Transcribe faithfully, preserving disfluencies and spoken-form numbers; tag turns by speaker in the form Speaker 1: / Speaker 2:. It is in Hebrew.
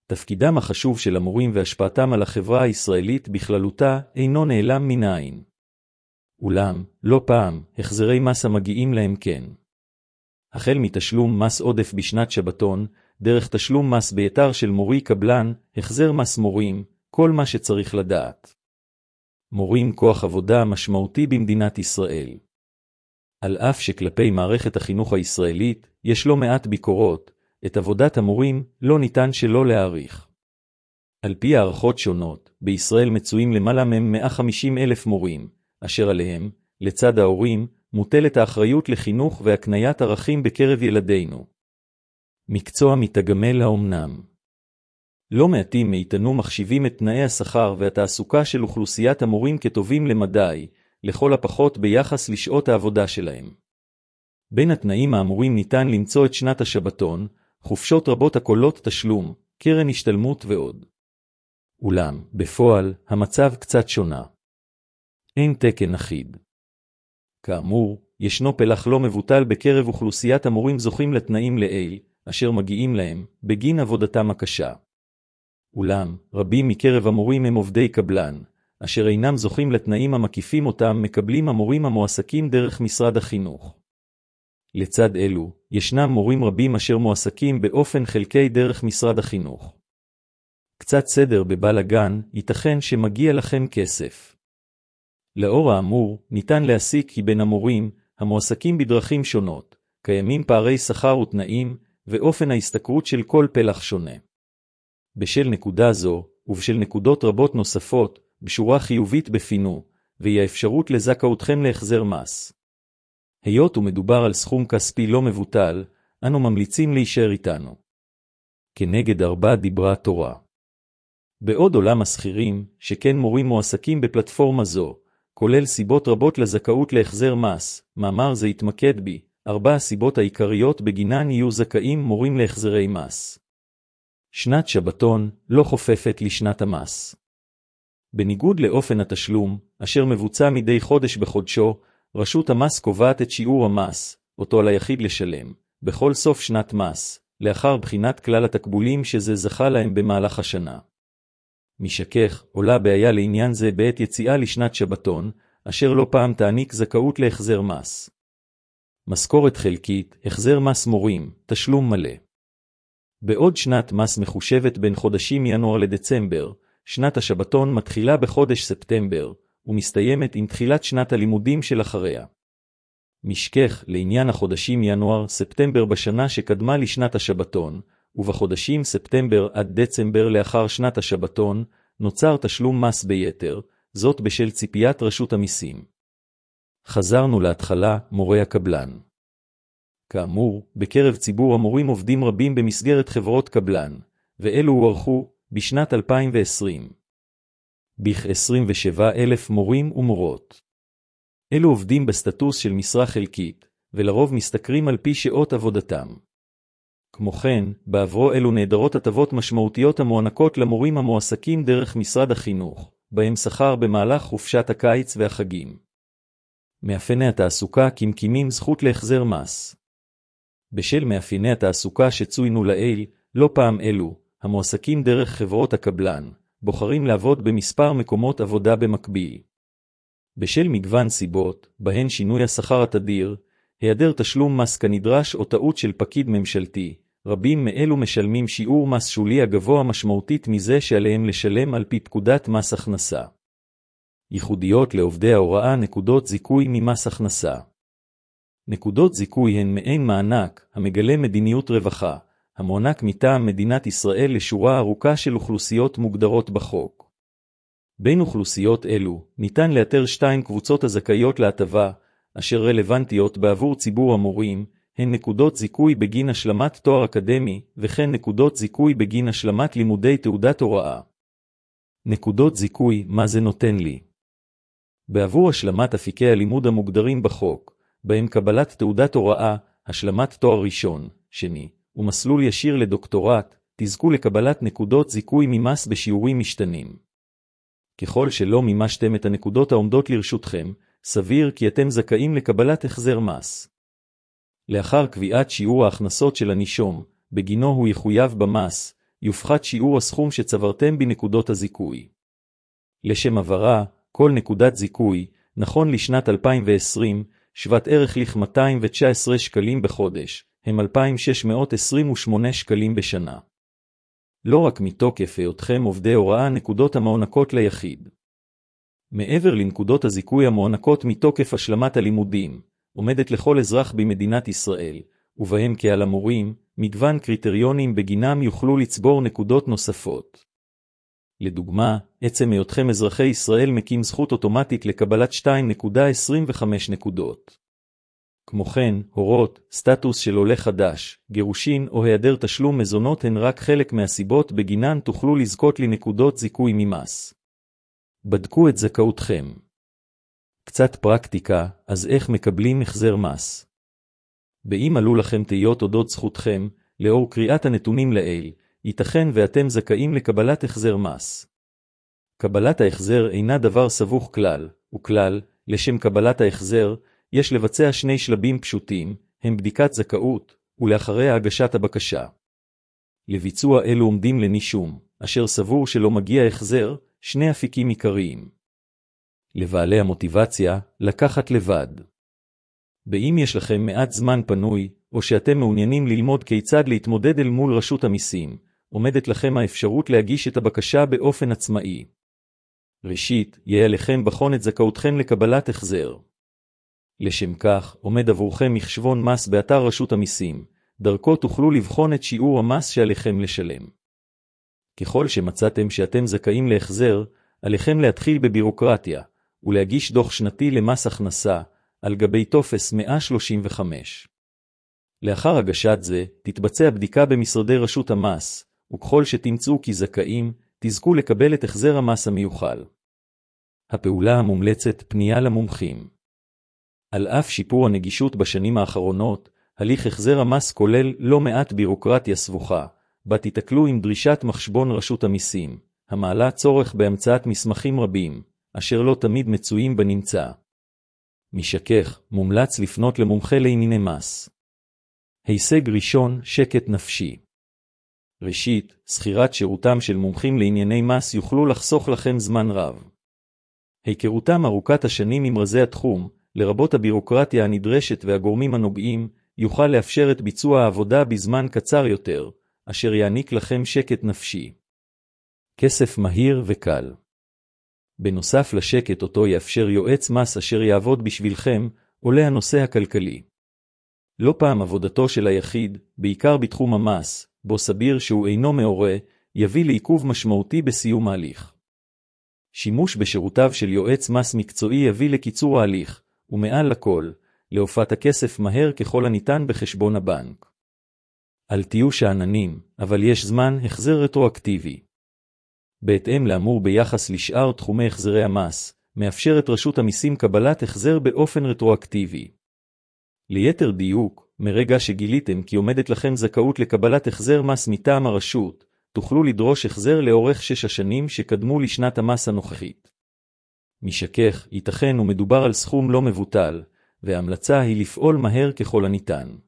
Speaker 1: תפקידם החשוב של המורים והשפעתם על החברה הישראלית בכללותה אינו נעלם מן העין. אולם, לא פעם, החזרי מס המגיעים להם כן. החל מתשלום מס עודף בשנת שבתון, דרך תשלום מס ביתר של מורי קבלן, החזר מס מורים, כל מה שצריך לדעת. מורים כוח עבודה משמעותי במדינת ישראל. על אף שכלפי מערכת החינוך הישראלית יש לא מעט ביקורות, את עבודת המורים לא ניתן שלא להעריך. על פי הערכות שונות, בישראל מצויים למעלה מ-מאה וחמישים אלף מורים, אשר עליהם, לצד ההורים, מוטלת האחריות לחינוך והקניית ערכים בקרב ילדינו. מקצוע מתגמל האומנם. לא מעטים מאיתנו מחשיבים את תנאי השכר והתעסוקה של אוכלוסיית המורים כטובים למדי, לכל הפחות ביחס לשעות העבודה שלהם. בין התנאים האמורים ניתן למצוא את שנת השבתון, חופשות רבות הכוללות תשלום, קרן השתלמות ועוד. אולם, בפועל, המצב קצת שונה. אין תקן אחיד. כאמור, ישנו פלח לא מבוטל בקרב אוכלוסיית המורים זוכים לתנאים לעיל, אשר מגיעים להם, בגין עבודתם הקשה. אולם, רבים מקרב המורים הם עובדי קבלן, אשר אינם זוכים לתנאים המקיפים אותם מקבלים המורים המועסקים דרך משרד החינוך. לצד אלו, ישנם מורים רבים אשר מועסקים באופן חלקי דרך משרד החינוך. קצת סדר בבלגן, ייתכן שמגיע לכם כסף. לאור האמור, ניתן להסיק כי בין המורים, המועסקים בדרכים שונות, קיימים פערי שכר ותנאים, ואופן ההסתכרות של כל פלח שונה. בשל נקודה זו, ובשל נקודות רבות נוספות, בשורה חיובית בפינו, והיא האפשרות לזכאותכם להחזר מס. היות ומדובר על סכום כספי לא מבוטל, אנו ממליצים להישאר איתנו. כנגד ארבע דיברה תורה. בעוד עולם השכירים, שכן מורים מועסקים בפלטפורמה זו, כולל סיבות רבות לזכאות להחזר מס, מאמר זה יתמקד בי, ארבע הסיבות העיקריות בגינן יהיו זכאים מורים להחזרי מס. שנת שבתון לא חופפת לשנת המס. בניגוד לאופן התשלום, אשר מבוצע מדי חודש בחודשו, רשות המס קובעת את שיעור המס, אותו על היחיד לשלם, בכל סוף שנת מס, לאחר בחינת כלל התקבולים שזה זכה להם במהלך השנה. משכך, עולה בעיה לעניין זה בעת יציאה לשנת שבתון, אשר לא פעם תעניק זכאות להחזר מס. משכורת חלקית, החזר מס מורים, תשלום מלא. בעוד שנת מס מחושבת בין חודשים ינואר לדצמבר, שנת השבתון מתחילה בחודש ספטמבר, ומסתיימת עם תחילת שנת הלימודים של אחריה. משכך, לעניין החודשים ינואר-ספטמבר בשנה שקדמה לשנת השבתון, ובחודשים ספטמבר עד דצמבר לאחר שנת השבתון, נוצר תשלום מס ביתר, זאת בשל ציפיית רשות המיסים. חזרנו להתחלה, מורי הקבלן. כאמור, בקרב ציבור המורים עובדים רבים במסגרת חברות קבלן, ואלו הוערכו בשנת אלפיים ועשרים. בכ-עשרים ושבעה אלף מורים ומורות. אלו עובדים בסטטוס של משרה חלקית, ולרוב משתכרים על פי שעות עבודתם. כמו כן, בעברו אלו נעדרות הטבות משמעותיות המוענקות למורים המועסקים דרך משרד החינוך, בהם שכר במהלך חופשת הקיץ והחגים. מאפייני התעסוקה כמקימים זכות להחזר מס. בשל מאפייני התעסוקה שצוינו לעיל, לא פעם אלו, המועסקים דרך חברות הקבלן, בוחרים לעבוד במספר מקומות עבודה במקביל. בשל מגוון סיבות, בהן שינוי השכר התדיר, היעדר תשלום מס כנדרש או טעות של פקיד ממשלתי, רבים מאלו משלמים שיעור מס שולי הגבוה משמעותית מזה שעליהם לשלם על פי פקודת מס הכנסה. ייחודיות לעובדי ההוראה נקודות זיכוי ממס הכנסה. נקודות זיכוי הן מעין מענק, המגלה מדיניות רווחה, המוענק מטעם מדינת ישראל לשורה ארוכה של אוכלוסיות מוגדרות בחוק. בין אוכלוסיות אלו, ניתן לאתר שתיים קבוצות הזכאיות להטבה, אשר רלוונטיות בעבור ציבור המורים, הן נקודות זיכוי בגין השלמת תואר אקדמי, וכן נקודות זיכוי בגין השלמת לימודי תעודת הוראה. נקודות זיכוי, מה זה נותן לי? בעבור השלמת אפיקי הלימוד המוגדרים בחוק, בהם קבלת תעודת הוראה, השלמת תואר ראשון, שני, ומסלול ישיר לדוקטורט, תזכו לקבלת נקודות זיכוי ממס בשיעורים משתנים. ככל שלא מימשתם את הנקודות העומדות לרשותכם, סביר כי אתם זכאים לקבלת החזר מס. לאחר קביעת שיעור ההכנסות של הנישום, בגינו הוא יחויב במס, יופחת שיעור הסכום שצברתם בנקודות הזיכוי. לשם הבהרה, כל נקודת זיכוי, נכון לשנת אלפיים ועשרים, שוות ערך ל-מאתיים תשע עשרה שקלים בחודש, הם אלפיים שש מאות עשרים ושמונה שקלים בשנה. לא רק מתוקף היותכם עובדי הוראה נקודות המוענקות ליחיד. מעבר לנקודות הזיכוי המוענקות מתוקף השלמת הלימודים, עומדת לכל אזרח במדינת ישראל, ובהם כעל המורים, מגוון קריטריונים בגינם יוכלו לצבור נקודות נוספות. לדוגמה, עצם היותכם אזרחי ישראל מקים זכות אוטומטית לקבלת שתיים נקודה עשרים וחמש נקודות. כמו כן, הורות, סטטוס של עולה חדש, גירושין או היעדר תשלום מזונות הן רק חלק מהסיבות בגינן תוכלו לזכות לנקודות זיכוי ממס. בדקו את זכאותכם. קצת פרקטיקה, אז איך מקבלים החזר מס? באם עלו לכם תהיות אודות זכותכם, לאור קריאת הנתונים לעיל, ייתכן ואתם זכאים לקבלת החזר מס. קבלת ההחזר אינה דבר סבוך כלל, וכלל, לשם קבלת ההחזר, יש לבצע שני שלבים פשוטים, הם בדיקת זכאות, ולאחריה הגשת הבקשה. לביצוע אלו עומדים לנישום, אשר סבור שלא מגיע החזר, שני אפיקים עיקריים. לבעלי המוטיבציה, לקחת לבד. באם יש לכם מעט זמן פנוי, או שאתם מעוניינים ללמוד כיצד להתמודד אל מול רשות המיסים, עומדת לכם האפשרות להגיש את הבקשה באופן עצמאי. ראשית, יהיה עליכם בחון את זכאותכם לקבלת החזר. לשם כך, עומד עבורכם מחשבון מס באתר רשות המיסים, דרכו תוכלו לבחון את שיעור המס שעליכם לשלם. ככל שמצאתם שאתם זכאים להחזר, עליכם להתחיל בבירוקרטיה, ולהגיש דוח שנתי למס הכנסה, על גבי טופס מאה שלושים וחמש. לאחר הגשת זה, תתבצע בדיקה במשרדי רשות המס, וככל שתמצאו כי זכאים, תזכו לקבל את החזר המס המיוחל. הפעולה המומלצת פנייה למומחים. על אף שיפור הנגישות בשנים האחרונות, הליך החזר המס כולל לא מעט בירוקרטיה סבוכה, בה תתקלו עם דרישת מחשבון רשות המיסים, המעלה צורך בהמצאת מסמכים רבים, אשר לא תמיד מצויים בנמצא. משכך, מומלץ לפנות למומחה לענייני מס. הישג ראשון, שקט נפשי. ראשית, שכירת שירותם של מומחים לענייני מס יוכלו לחסוך לכם זמן רב. היכרותם ארוכת השנים עם רזי התחום, לרבות הבירוקרטיה הנדרשת והגורמים הנוגעים, יוכל לאפשר את ביצוע העבודה בזמן קצר יותר, אשר יעניק לכם שקט נפשי. כסף מהיר וקל. בנוסף לשקט אותו יאפשר יועץ מס אשר יעבוד בשבילכם, עולה הנושא הכלכלי. לא פעם עבודתו של היחיד, בעיקר בתחום המס, בו סביר שהוא אינו מעורה, יביא לעיכוב משמעותי בסיום ההליך. שימוש בשירותיו של יועץ מס מקצועי יביא לקיצור ההליך, ומעל לכל, להופעת הכסף מהר ככל הניתן בחשבון הבנק. אל תהיו שאננים, אבל יש זמן החזר רטרואקטיבי. בהתאם לאמור ביחס לשאר תחומי החזרי המס, מאפשרת רשות המיסים קבלת החזר באופן רטרואקטיבי. ליתר דיוק, מרגע שגיליתם כי עומדת לכם זכאות לקבלת החזר מס מטעם הרשות, תוכלו לדרוש החזר לאורך שש השנים שקדמו לשנת המס הנוכחית. משכך, ייתכן ומדובר על סכום לא מבוטל, וההמלצה היא לפעול מהר ככל הניתן.